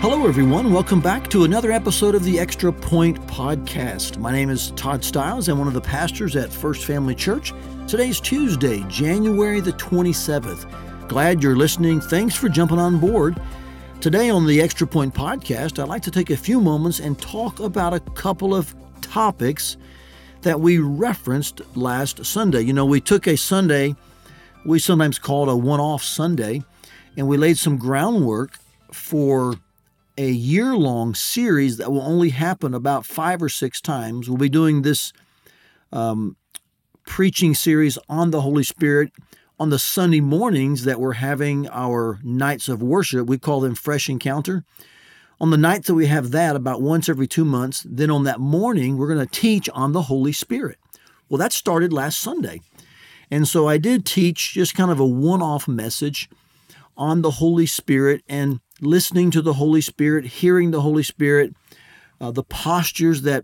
Hello, everyone. Welcome back to another episode of the Extra Point Podcast. My name is Todd Stiles. I'm one of the pastors at First Family Church. Today's Tuesday, January the 27th. Glad you're listening. Thanks for jumping on board. Today on the Extra Point Podcast, I'd like to take a few moments and talk about a couple of topics that we referenced last Sunday. You know, we took a Sunday we sometimes call it a one-off Sunday, and we laid some groundwork for a year-long series that will only happen about 5 or 6 times. We'll be doing this preaching series on the Holy Spirit on the Sunday mornings that we're having our nights of worship. We call them Fresh Encounter. On the nights that we have that, about once every 2 months, then on that morning, we're going to teach on the Holy Spirit. Well, that started last Sunday. And so I did teach just kind of a one-off message on the Holy Spirit and listening to the Holy Spirit, hearing the Holy Spirit, the postures that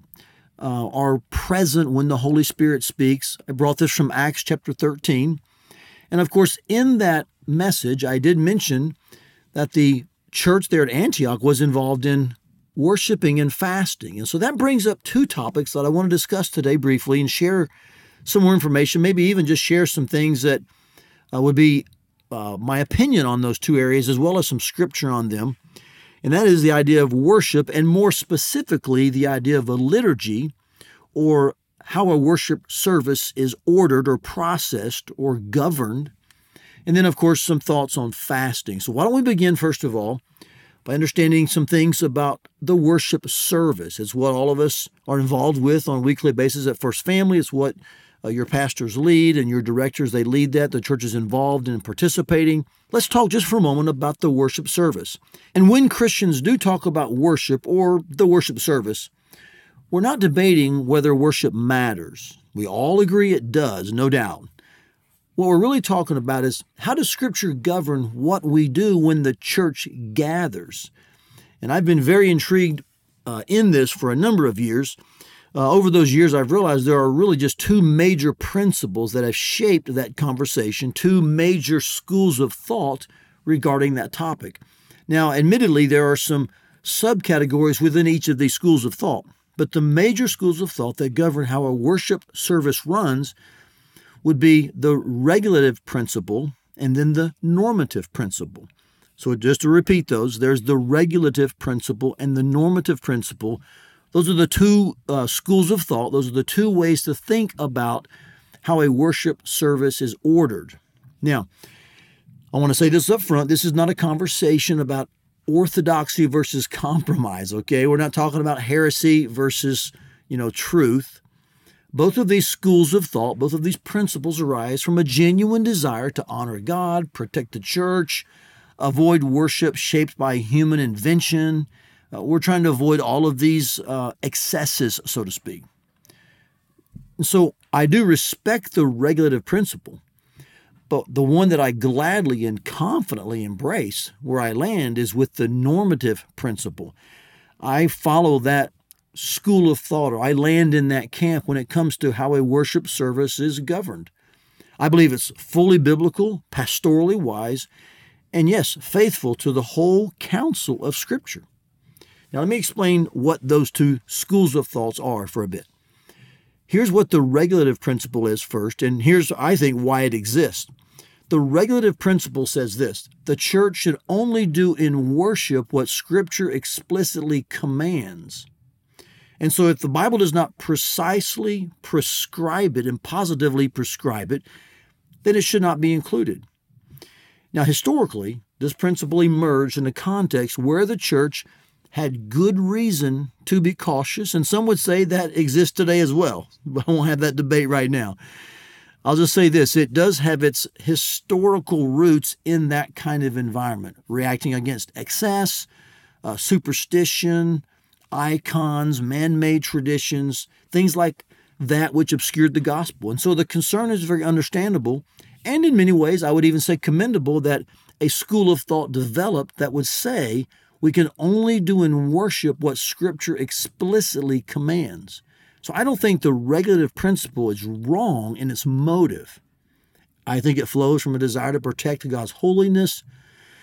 are present when the Holy Spirit speaks. I brought this from Acts chapter 13. And of course, in that message, I did mention that the church there at Antioch was involved in worshiping and fasting. And so that brings up 2 topics that I want to discuss today briefly and share some more information, maybe even just share some things that would be my opinion on those 2 areas, as well as some scripture on them. And that is the idea of worship, and more specifically, the idea of a liturgy, or how a worship service is ordered or processed or governed. And then, of course, some thoughts on fasting. So why don't we begin, first of all, by understanding some things about the worship service. It's what all of us are involved with on a weekly basis at First Family. It's what your pastors lead and your directors, they lead that. The church is involved in participating. Let's talk just for a moment about the worship service. And when Christians do talk about worship or the worship service, we're not debating whether worship matters. We all agree it does, no doubt. What we're really talking about is, how does Scripture govern what we do when the church gathers? And I've been very intrigued in this for a number of years. Over those years, I've realized there are really just 2 major principles that have shaped that conversation, 2 major schools of thought regarding that topic. Now, admittedly, there are some subcategories within each of these schools of thought, but the major schools of thought that govern how a worship service runs would be the regulative principle and then the normative principle. So just to repeat those, there's the regulative principle and the normative principle. Those are the 2 schools of thought. Those are the 2 ways to think about how a worship service is ordered. Now, I want to say this up front. This is not a conversation about orthodoxy versus compromise, okay? We're not talking about heresy versus, truth. Both of these schools of thought, both of these principles arise from a genuine desire to honor God, protect the church, avoid worship shaped by human invention. We're trying to avoid all of these excesses, so to speak. And so I do respect the regulative principle, but the one that I gladly and confidently embrace, where I land, is with the normative principle. I follow that school of thought, or I land in that camp when it comes to how a worship service is governed. I believe it's fully biblical, pastorally wise, and yes, faithful to the whole counsel of Scripture. Now, let me explain what those 2 schools of thoughts are for a bit. Here's what the regulative principle is first, and here's, I think, why it exists. The regulative principle says this: the church should only do in worship what Scripture explicitly commands. And so if the Bible does not precisely prescribe it and positively prescribe it, then it should not be included. Now, historically, this principle emerged in a context where the church had good reason to be cautious, and some would say that exists today as well, but I won't have that debate right now. I'll just say this: it does have its historical roots in that kind of environment, reacting against excess, superstition, icons, man-made traditions, things like that which obscured the gospel. And so the concern is very understandable, and in many ways, I would even say commendable, that a school of thought developed that would say we can only do in worship what Scripture explicitly commands. So I don't think the regulative principle is wrong in its motive. I think it flows from a desire to protect God's holiness,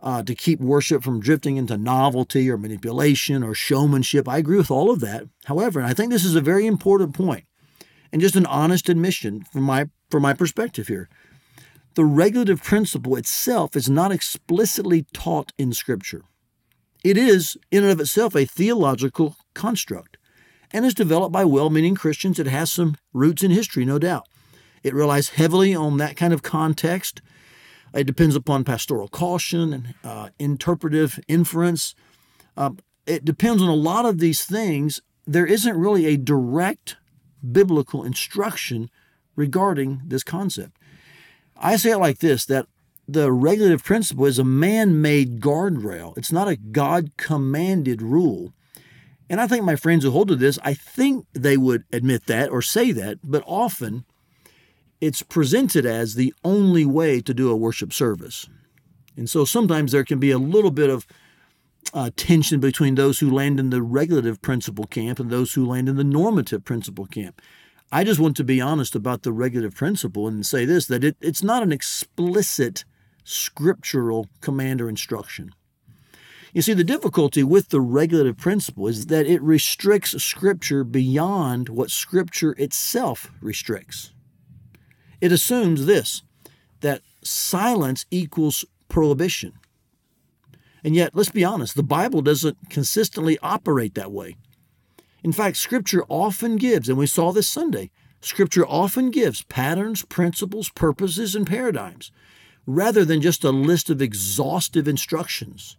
to keep worship from drifting into novelty or manipulation or showmanship. I agree with all of that. However, and I think this is a very important point, and just an honest admission from my perspective here, the regulative principle itself is not explicitly taught in Scripture. It is, in and of itself, a theological construct and is developed by well-meaning Christians. It has some roots in history, no doubt. It relies heavily on that kind of context. It depends upon pastoral caution and interpretive inference. It depends on a lot of these things. There isn't really a direct biblical instruction regarding this concept. I say it like this, that the regulative principle is a man-made guardrail. It's not a God-commanded rule. And I think my friends who hold to this, I think they would admit that or say that, but often it's presented as the only way to do a worship service. And so sometimes there can be a little bit of tension between those who land in the regulative principle camp and those who land in the normative principle camp. I just want to be honest about the regulative principle and say this, that it's not an explicit scriptural command or instruction. You see, the difficulty with the regulative principle is that it restricts Scripture beyond what Scripture itself restricts. It assumes this, that silence equals prohibition. And yet, let's be honest, the Bible doesn't consistently operate that way. In fact, Scripture often gives, and we saw this Sunday, Scripture often gives patterns, principles, purposes, and paradigms, rather than just a list of exhaustive instructions.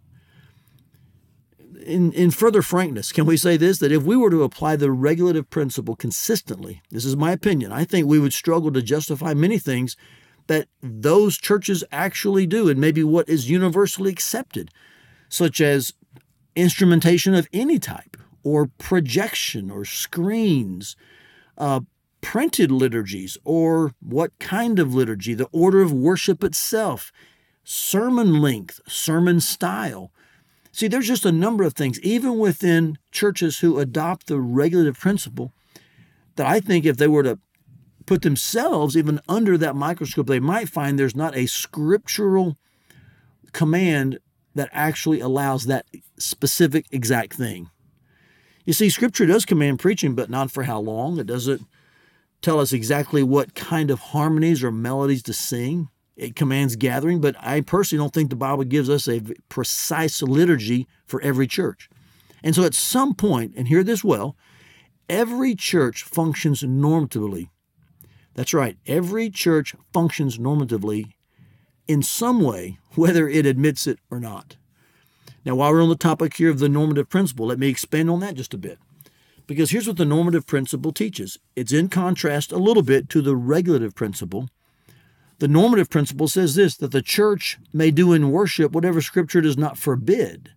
In further frankness, can we say this, that if we were to apply the regulative principle consistently, this is my opinion, I think we would struggle to justify many things that those churches actually do and maybe what is universally accepted, such as instrumentation of any type, or projection, or screens, printed liturgies, or what kind of liturgy, the order of worship itself, sermon length, sermon style. See, there's just a number of things, even within churches who adopt the regulative principle, that I think if they were to put themselves even under that microscope, they might find there's not a scriptural command that actually allows that specific exact thing. You see, Scripture does command preaching, but not for how long. It doesn't tell us exactly what kind of harmonies or melodies to sing. It commands gathering, but I personally don't think the Bible gives us a precise liturgy for every church. And so at some point, and hear this well, every church functions normatively. That's right, every church functions normatively in some way, whether it admits it or not. Now, while we're on the topic here of the normative principle, let me expand on that just a bit. Because here's what the normative principle teaches. It's in contrast a little bit to the regulative principle. The normative principle says this, that the church may do in worship whatever Scripture does not forbid,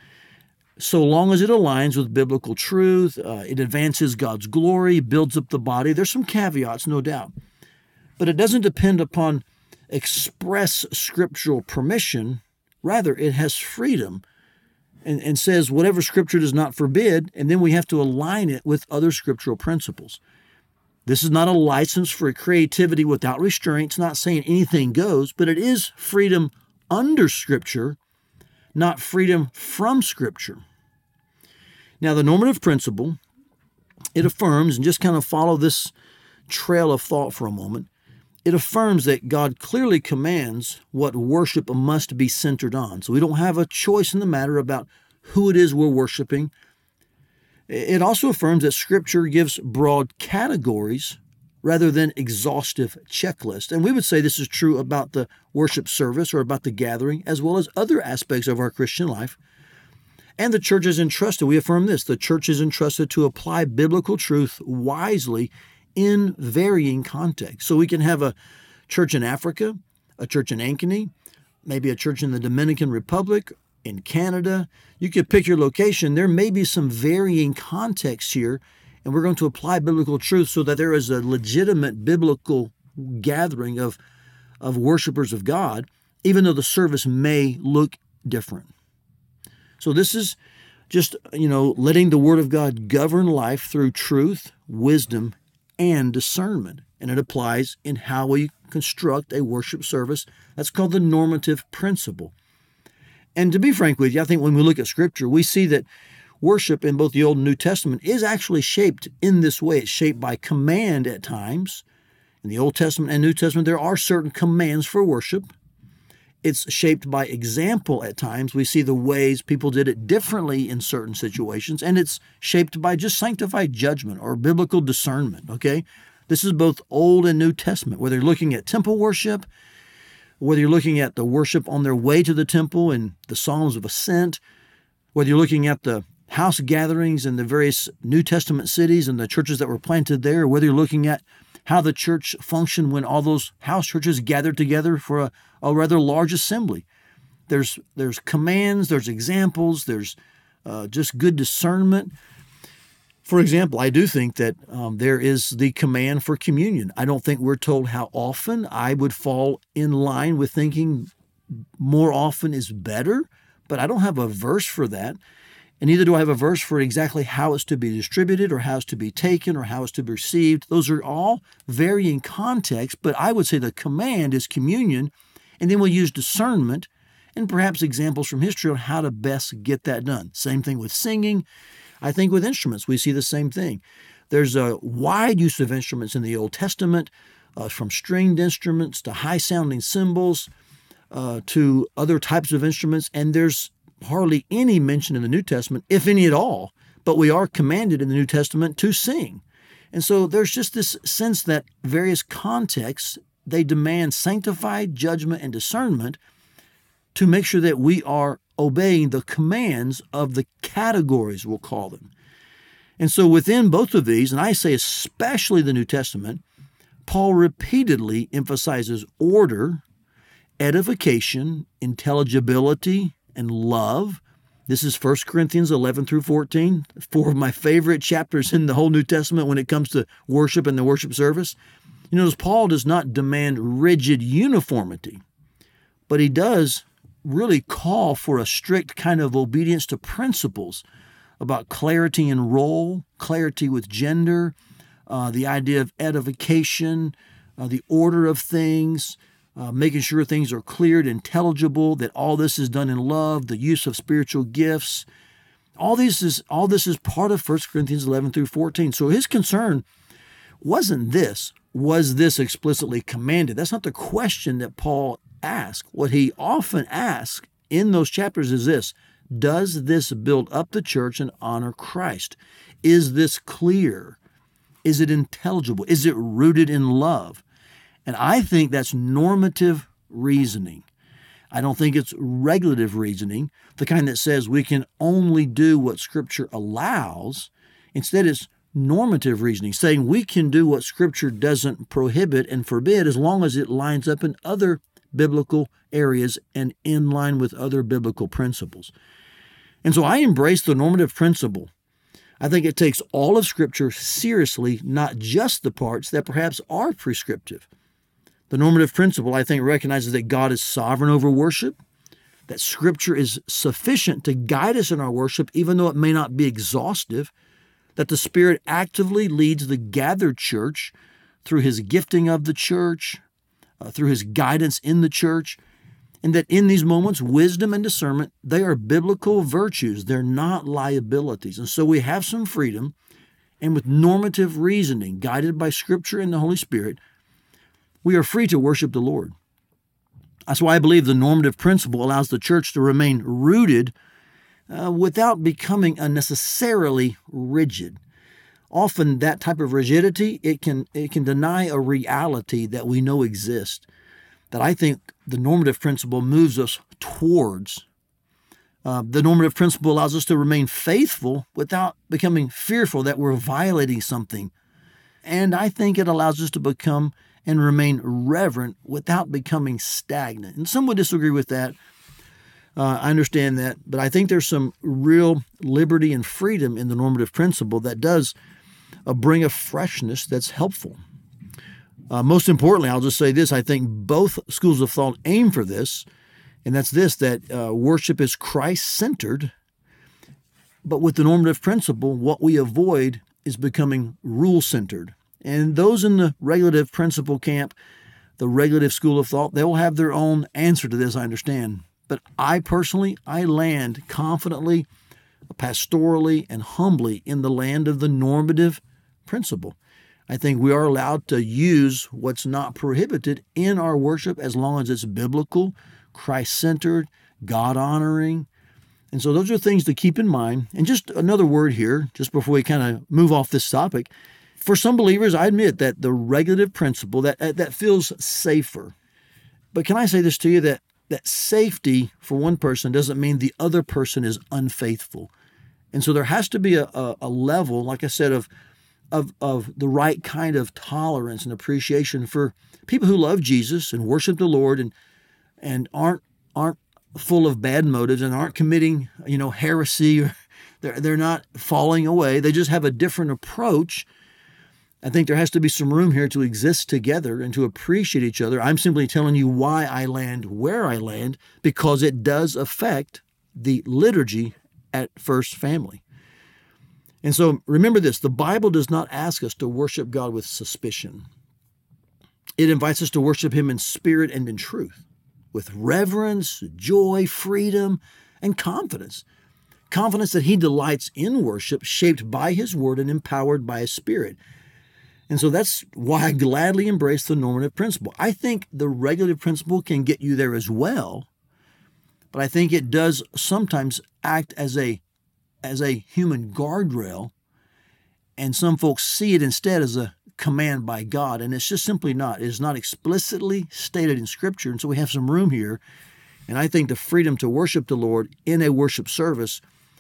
so long as it aligns with biblical truth, it advances God's glory, builds up the body. There's some caveats, no doubt. But it doesn't depend upon express scriptural permission. Rather, it has freedom and says whatever Scripture does not forbid, and then we have to align it with other scriptural principles. This is not a license for creativity without restraint. It's not saying anything goes, but it is freedom under Scripture, not freedom from Scripture. Now, the normative principle, it affirms, and just kind of follow this trail of thought for a moment, it affirms that God clearly commands what worship must be centered on. So we don't have a choice in the matter about who it is we're worshiping. It also affirms that Scripture gives broad categories rather than exhaustive checklists. And we would say this is true about the worship service or about the gathering, as well as other aspects of our Christian life. And the church is entrusted, we affirm this, the church is entrusted to apply biblical truth wisely in varying contexts. So we can have a church in Africa, a church in Ankeny, maybe a church in the Dominican Republic, in Canada. You could pick your location. There may be some varying contexts here, and we're going to apply biblical truth so that there is a legitimate biblical gathering of worshipers of God, even though the service may look different. So this is just, letting the Word of God govern life through truth, wisdom, and discernment. And it applies in how we construct a worship service. That's called the normative principle. And to be frank with you, I think when we look at Scripture, we see that worship in both the Old and New Testament is actually shaped in this way. It's shaped by command at times. In the Old Testament and New Testament, there are certain commands for worship. It's shaped by example at times. We see the ways people did it differently in certain situations, and it's shaped by just sanctified judgment or biblical discernment, okay? This is both Old and New Testament, whether you're looking at temple worship, whether you're looking at the worship on their way to the temple and the Psalms of Ascent, whether you're looking at the house gatherings in the various New Testament cities and the churches that were planted there, or whether you're looking at how the church functioned when all those house churches gathered together for a rather large assembly. There's commands, there's examples, there's just good discernment. For example, I do think that there is the command for communion. I don't think we're told how often. I would fall in line with thinking more often is better, but I don't have a verse for that. And neither do I have a verse for exactly how it's to be distributed or how it's to be taken or how it's to be received. Those are all varying contexts, but I would say the command is communion, and then we'll use discernment and perhaps examples from history on how to best get that done. Same thing with singing. I think with instruments, we see the same thing. There's a wide use of instruments in the Old Testament, from stringed instruments to high-sounding cymbals to other types of instruments, and there's hardly any mention in the New Testament, if any at all, but we are commanded in the New Testament to sing. And so there's just this sense that various contexts, they demand sanctified judgment and discernment to make sure that we are obeying the commands of the categories, we'll call them. And so within both of these, and I say especially the New Testament, Paul repeatedly emphasizes order, edification, intelligibility, and love. This is 1 Corinthians 11 through 14, four of my favorite chapters in the whole New Testament when it comes to worship and the worship service. You notice Paul does not demand rigid uniformity, but he does really call for a strict kind of obedience to principles about clarity in role, clarity with gender, the idea of edification, the order of things, making sure things are clear and intelligible, that all this is done in love, the use of spiritual gifts. All this is part of 1 Corinthians 11 through 14. So his concern wasn't this, was this explicitly commanded? That's not the question that Paul asked. What he often asks in those chapters is this: does this build up the church and honor Christ? Is this clear? Is it intelligible? Is it rooted in love? And I think that's normative reasoning. I don't think it's regulative reasoning, the kind that says we can only do what Scripture allows. Instead, it's normative reasoning, saying we can do what Scripture doesn't prohibit and forbid as long as it lines up in other biblical areas and in line with other biblical principles. And so I embrace the normative principle. I think it takes all of Scripture seriously, not just the parts that perhaps are prescriptive. The normative principle, I think, recognizes that God is sovereign over worship, that Scripture is sufficient to guide us in our worship, even though it may not be exhaustive, that the Spirit actively leads the gathered church through His gifting of the church, through His guidance in the church, and that in these moments, wisdom and discernment, they are biblical virtues. They're not liabilities. And so we have some freedom, and with normative reasoning, guided by Scripture and the Holy Spirit, we are free to worship the Lord. That's why I believe the normative principle allows the church to remain rooted without becoming unnecessarily rigid. Often that type of rigidity, it can deny a reality that we know exists, that I think the normative principle moves us towards. The normative principle allows us to remain faithful without becoming fearful that we're violating something. And I think it allows us to become and remain reverent without becoming stagnant. And some would disagree with that. I understand that, but I think there's some real liberty and freedom in the normative principle that does bring a freshness that's helpful. Most importantly, I'll just say this: I think both schools of thought aim for this, and that's this, that worship is Christ-centered, but with the normative principle, what we avoid is becoming rule-centered. And those in the regulative principle camp, the regulative school of thought, they will have their own answer to this, I understand. But I personally, I land confidently, pastorally, and humbly in the land of the normative principle. I think we are allowed to use what's not prohibited in our worship as long as it's biblical, Christ-centered, God-honoring. And so those are things to keep in mind. And just another word here, just before we kind of move off this topic. For some believers, I admit that the regulative principle, that feels safer. But can I say this to you, that safety for one person doesn't mean the other person is unfaithful. And so there has to be a level, like I said, of the right kind of tolerance and appreciation for people who love Jesus and worship the Lord and aren't full of bad motives and aren't committing, heresy, or they're not falling away. They just have a different approach. I think there has to be some room here to exist together and to appreciate each other. I'm simply telling you why I land where I land, because it does affect the liturgy at First Family. And so remember this, the Bible does not ask us to worship God with suspicion. It invites us to worship Him in spirit and in truth, with reverence, joy, freedom, and confidence. Confidence that He delights in worship, shaped by His Word and empowered by His Spirit. And so that's why I gladly embrace the normative principle. I think the regulative principle can get you there as well, but I think it does sometimes act as a human guardrail, and some folks see it instead as a command by God, and it's just simply not. It is not explicitly stated in Scripture, and so we have some room here, and I think the freedom to worship the Lord in a worship service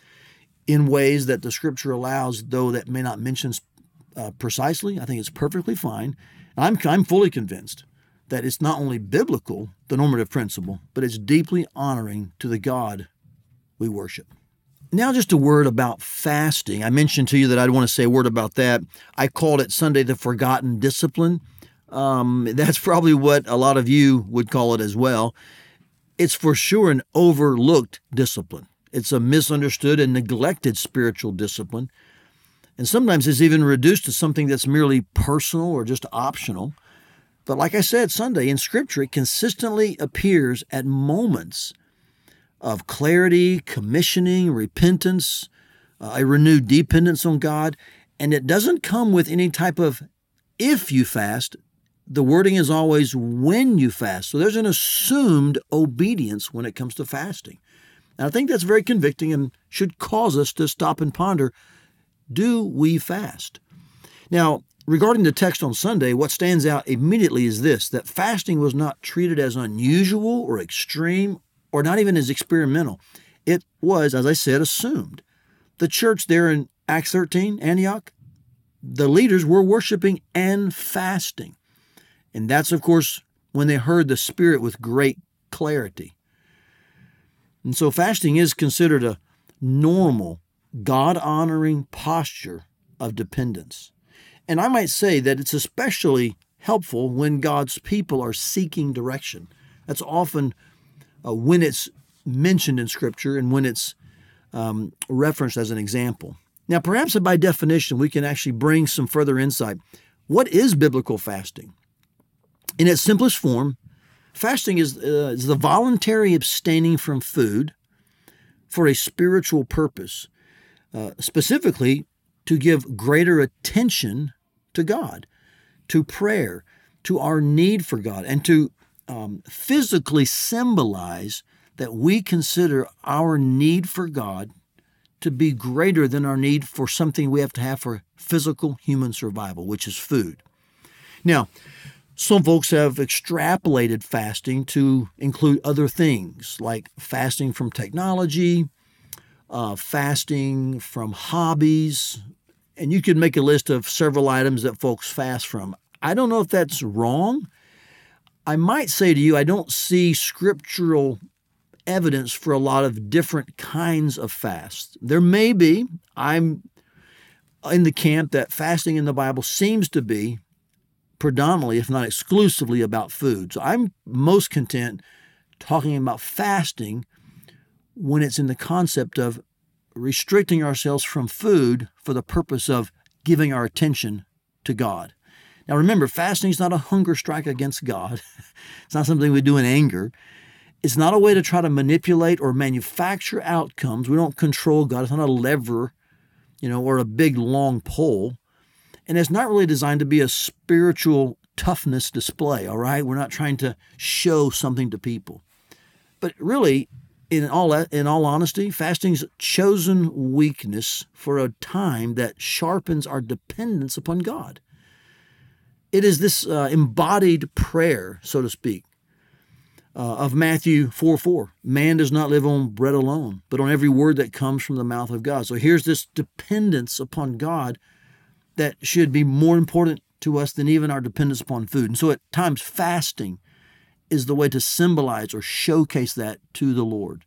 in ways that the Scripture allows, though that may not mention precisely, I think it's perfectly fine. I'm fully convinced that it's not only biblical, the normative principle, but it's deeply honoring to the God we worship. Now just a word about fasting. I mentioned to you that I'd want to say a word about that. I called it Sunday the forgotten discipline. That's probably what a lot of you would call it as well. It's for sure an overlooked discipline. It's a misunderstood and neglected spiritual discipline. And sometimes it's even reduced to something that's merely personal or just optional. But like I said, Sunday in Scripture, it consistently appears at moments of clarity, commissioning, repentance, a renewed dependence on God. And it doesn't come with any type of if you fast. The wording is always when you fast. So there's an assumed obedience when it comes to fasting. And I think that's very convicting and should cause us to stop and ponder, do we fast? Now, regarding the text on Sunday, what stands out immediately is this, that fasting was not treated as unusual or extreme or not even as experimental. It was, as I said, assumed. The church there in Acts 13, Antioch, the leaders were worshiping and fasting. And that's, of course, when they heard the Spirit with great clarity. And so fasting is considered a normal, God-honoring posture of dependence. And I might say that it's especially helpful when God's people are seeking direction. That's often when it's mentioned in Scripture and when it's referenced as an example. Now, perhaps by definition, we can actually bring some further insight. What is biblical fasting? In its simplest form, fasting is the voluntary abstaining from food for a spiritual purpose. Specifically to give greater attention to God, to prayer, to our need for God, and to physically symbolize that we consider our need for God to be greater than our need for something we have to have for physical human survival, which is food. Now, some folks have extrapolated fasting to include other things like fasting from technology, fasting from hobbies, and you could make a list of several items that folks fast from. I don't know if that's wrong. I might say to you, I don't see scriptural evidence for a lot of different kinds of fasts. There may be. I'm in the camp that fasting in the Bible seems to be predominantly, if not exclusively, about food. So I'm most content talking about fasting when it's in the concept of restricting ourselves from food for the purpose of giving our attention to God. Now remember, fasting is not a hunger strike against God. It's not something we do in anger. It's not a way to try to manipulate or manufacture outcomes. We don't control God. It's not a lever, or a big long pole. And it's not really designed to be a spiritual toughness display, all right? We're not trying to show something to people. But really, in all honesty, fasting's chosen weakness for a time that sharpens our dependence upon God. It is this embodied prayer, so to speak, of Matthew 4:4. Man does not live on bread alone, but on every word that comes from the mouth of God. So here's this dependence upon God that should be more important to us than even our dependence upon food. And so at times, fasting is the way to symbolize or showcase that to the Lord.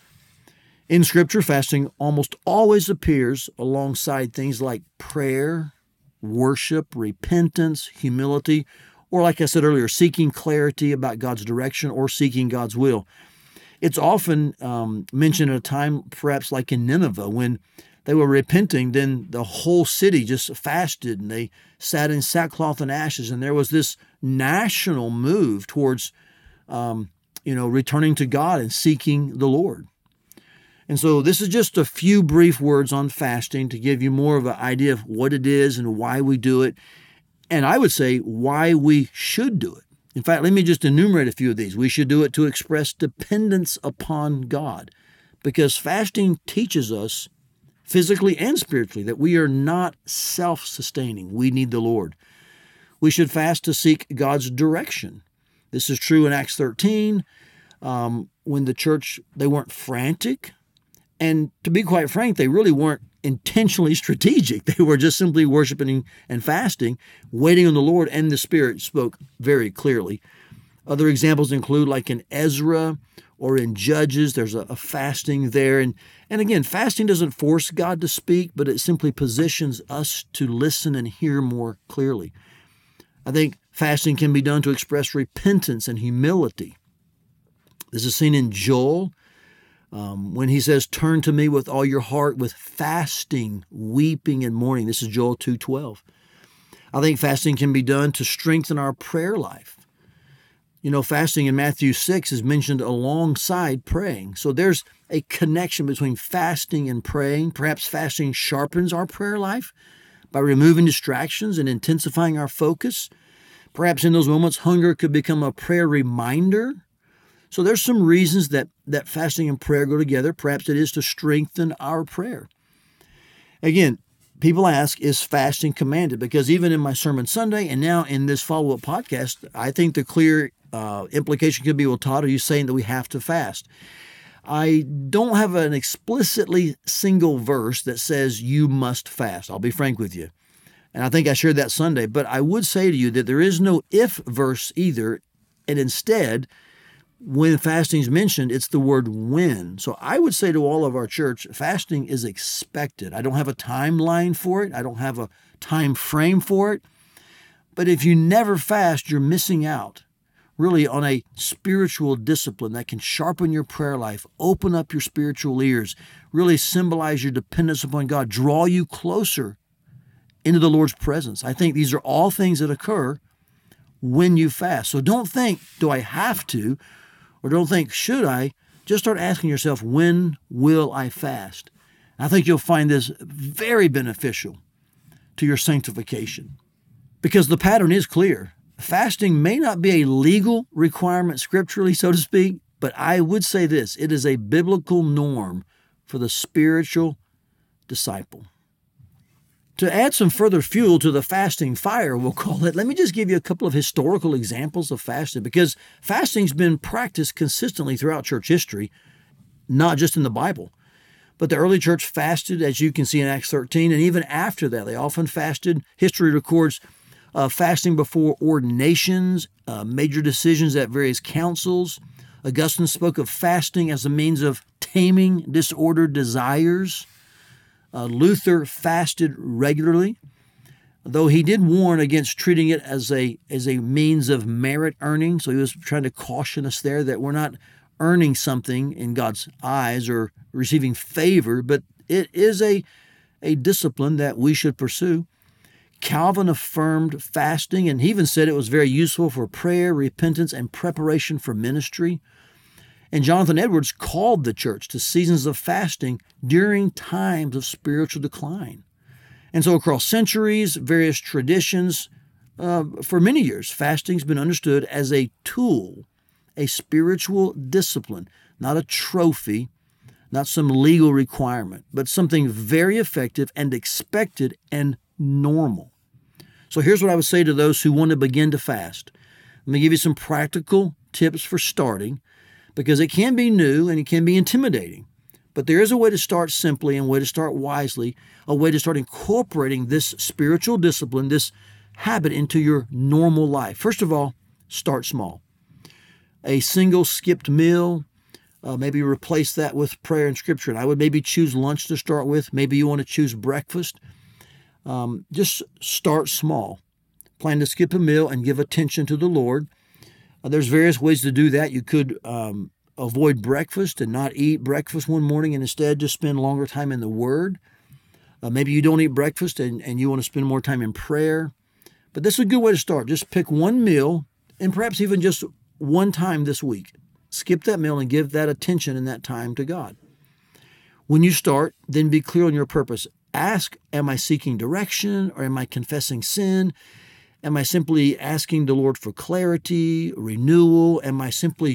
In Scripture, fasting almost always appears alongside things like prayer, worship, repentance, humility, or like I said earlier, seeking clarity about God's direction or seeking God's will. It's often mentioned at a time perhaps like in Nineveh when they were repenting, then the whole city just fasted and they sat in sackcloth and ashes. And there was this national move towards, returning to God and seeking the Lord. And so this is just a few brief words on fasting to give you more of an idea of what it is and why we do it. And I would say why we should do it. In fact, let me just enumerate a few of these. We should do it to express dependence upon God, because fasting teaches us physically and spiritually that we are not self-sustaining. We need the Lord. We should fast to seek God's direction. This is true in Acts 13, when the church, they weren't frantic. And to be quite frank, they really weren't intentionally strategic. They were just simply worshiping and fasting, waiting on the Lord, and the Spirit spoke very clearly. Other examples include like in Ezra or in Judges, there's a fasting there. And again, fasting doesn't force God to speak, but it simply positions us to listen and hear more clearly. I think fasting can be done to express repentance and humility. This is seen in Joel, when he says, turn to me with all your heart with fasting, weeping, and mourning. This is Joel 2:12. I think fasting can be done to strengthen our prayer life. Fasting in Matthew 6 is mentioned alongside praying. So there's a connection between fasting and praying. Perhaps fasting sharpens our prayer life by removing distractions and intensifying our focus. Perhaps in those moments, hunger could become a prayer reminder. So there's some reasons that fasting and prayer go together. Perhaps it is to strengthen our prayer. Again, people ask, is fasting commanded? Because even in my sermon Sunday and now in this follow-up podcast, I think the clear implication could be, well, Todd, are you saying that we have to fast? I don't have an explicitly single verse that says you must fast. I'll be frank with you. And I think I shared that Sunday. But I would say to you that there is no if verse either. And instead, when fasting is mentioned, it's the word when. So I would say to all of our church, fasting is expected. I don't have a timeline for it. I don't have a time frame for it. But if you never fast, you're missing out really on a spiritual discipline that can sharpen your prayer life, open up your spiritual ears, really symbolize your dependence upon God, draw you closer into the Lord's presence. I think these are all things that occur when you fast. So don't think, do I have to? Or don't think, should I? Just start asking yourself, when will I fast? I think you'll find this very beneficial to your sanctification, because the pattern is clear. Fasting may not be a legal requirement scripturally, so to speak, but I would say this, it is a biblical norm for the spiritual disciple. To add some further fuel to the fasting fire, we'll call it, let me just give you a couple of historical examples of fasting, because fasting's been practiced consistently throughout church history, not just in the Bible. But the early church fasted, as you can see in Acts 13, and even after that, they often fasted. History records fasting before ordinations, major decisions at various councils. Augustine spoke of fasting as a means of taming disordered desires. Luther fasted regularly, though he did warn against treating it as a means of merit earning. So he was trying to caution us there that we're not earning something in God's eyes or receiving favor, but it is a discipline that we should pursue. Calvin affirmed fasting, and he even said it was very useful for prayer, repentance, and preparation for ministry. And Jonathan Edwards called the church to seasons of fasting during times of spiritual decline. And so across centuries, various traditions, for many years, fasting's been understood as a tool, a spiritual discipline, not a trophy, not some legal requirement, but something very effective and expected and normal. So here's what I would say to those who want to begin to fast. Let me give you some practical tips for starting, because it can be new and it can be intimidating. But there is a way to start simply and a way to start wisely, a way to start incorporating this spiritual discipline, this habit into your normal life. First of all, start small. A single skipped meal, maybe replace that with prayer and scripture. And I would maybe choose lunch to start with. Maybe you want to choose breakfast. Just start small. Plan to skip a meal and give attention to the Lord. There's various ways to do that. You could avoid breakfast and not eat breakfast one morning and instead just spend longer time in the Word. Maybe you don't eat breakfast and you want to spend more time in prayer. But this is a good way to start. Just pick one meal and perhaps even just one time this week. Skip that meal and give that attention and that time to God. When you start, then be clear on your purpose. Ask, am I seeking direction or am I confessing sin? Am I simply asking the Lord for clarity, renewal? Am I simply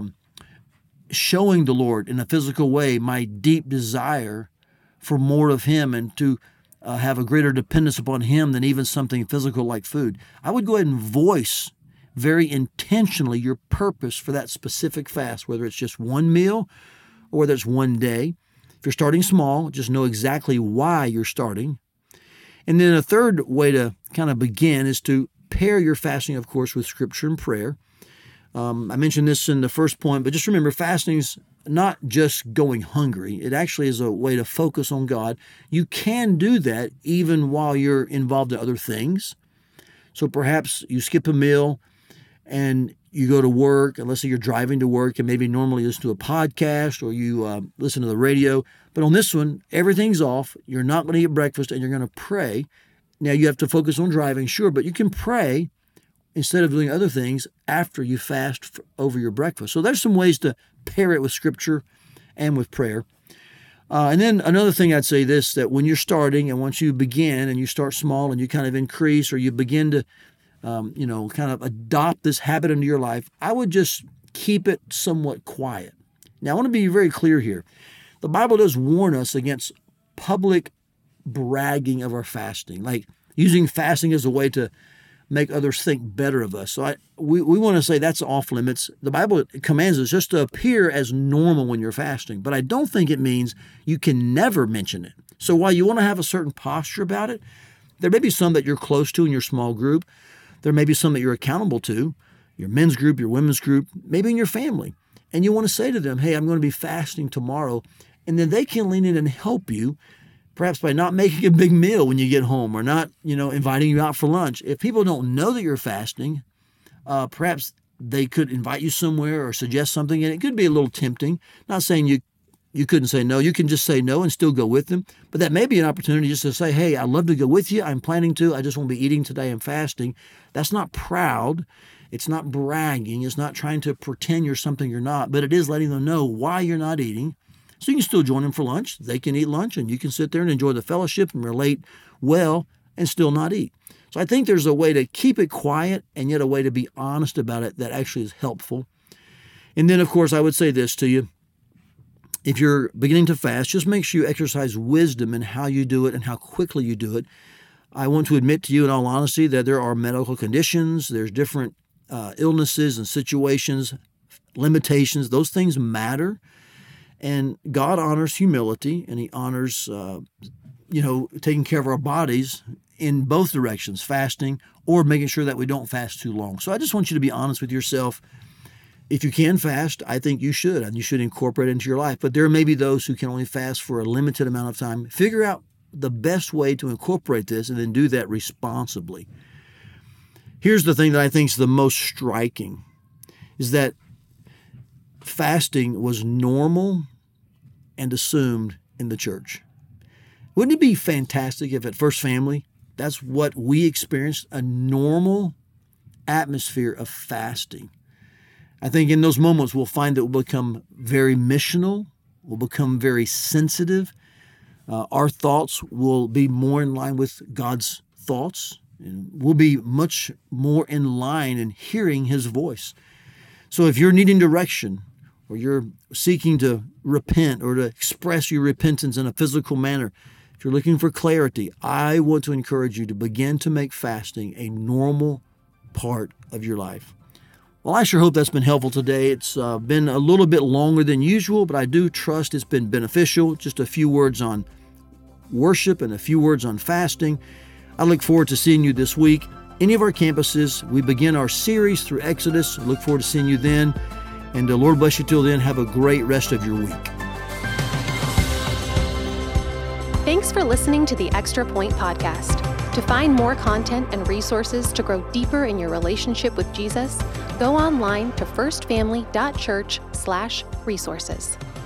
showing the Lord in a physical way my deep desire for more of Him and to have a greater dependence upon Him than even something physical like food? I would go ahead and voice very intentionally your purpose for that specific fast, whether it's just one meal or whether it's one day. If you're starting small, just know exactly why you're starting. And then a third way to kind of begin is to pair your fasting, of course, with scripture and prayer. I mentioned this in the first point, but just remember, fasting's not just going hungry. It actually is a way to focus on God. You can do that even while you're involved in other things. So perhaps you skip a meal and you go to work, and let's say you're driving to work and maybe normally listen to a podcast or you listen to the radio. But on this one, everything's off. You're not going to eat breakfast and you're going to pray. Now you have to focus on driving, sure, but you can pray instead of doing other things after you fast over your breakfast. So there's some ways to pair it with scripture and with prayer. And then another thing I'd say this, that when you're starting and once you begin and you start small and you kind of increase or you begin to kind of adopt this habit into your life, I would just keep it somewhat quiet. Now, I want to be very clear here. The Bible does warn us against public bragging of our fasting, like using fasting as a way to make others think better of us. So we want to say that's off limits. The Bible commands us just to appear as normal when you're fasting, but I don't think it means you can never mention it. So while you want to have a certain posture about it, there may be some that you're close to in your small group. There may be some that you're accountable to, your men's group, your women's group, maybe in your family. And you want to say to them, hey, I'm going to be fasting tomorrow. And then they can lean in and help you, perhaps by not making a big meal when you get home or not, inviting you out for lunch. If people don't know that you're fasting, perhaps they could invite you somewhere or suggest something. And it could be a little tempting. Not saying you couldn't say no. You can just say no and still go with them. But that may be an opportunity just to say, hey, I'd love to go with you. I'm planning to. I just won't be eating today. I'm fasting. That's not proud. It's not bragging. It's not trying to pretend you're something you're not. But it is letting them know why you're not eating. So you can still join them for lunch. They can eat lunch and you can sit there and enjoy the fellowship and relate well and still not eat. So I think there's a way to keep it quiet and yet a way to be honest about it that actually is helpful. And then, of course, I would say this to you. If you're beginning to fast, just make sure you exercise wisdom in how you do it and how quickly you do it. I want to admit to you in all honesty that there are medical conditions, there's different illnesses and situations, limitations. Those things matter. And God honors humility and He honors, taking care of our bodies in both directions, fasting or making sure that we don't fast too long. So I just want you to be honest with yourself. If you can fast, I think you should, and you should incorporate it into your life. But there may be those who can only fast for a limited amount of time. Figure out the best way to incorporate this and then do that responsibly. Here's the thing that I think is the most striking, is that fasting was normal and assumed in the church. Wouldn't it be fantastic if at First Family, that's what we experienced, a normal atmosphere of fasting? I think in those moments we'll find that we'll become very missional, we'll become very sensitive. Our thoughts will be more in line with God's thoughts, and we'll be much more in line in hearing His voice. So if you're needing direction, or you're seeking to repent or to express your repentance in a physical manner, if you're looking for clarity, I want to encourage you to begin to make fasting a normal part of your life. Well, I sure hope that's been helpful today. It's been a little bit longer than usual, but I do trust it's been beneficial. Just a few words on worship and a few words on fasting. I look forward to seeing you this week. Any of our campuses, we begin our series through Exodus. I look forward to seeing you then. And the Lord bless you till then. Have a great rest of your week. Thanks for listening to the Extra Point Podcast. To find more content and resources to grow deeper in your relationship with Jesus, go online to firstfamily.church/resources.